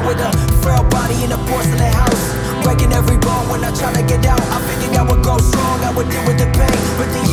with a frail body in a porcelain house, breaking every bone when I try to get out. I figured I would go strong, I would deal with the pain, but the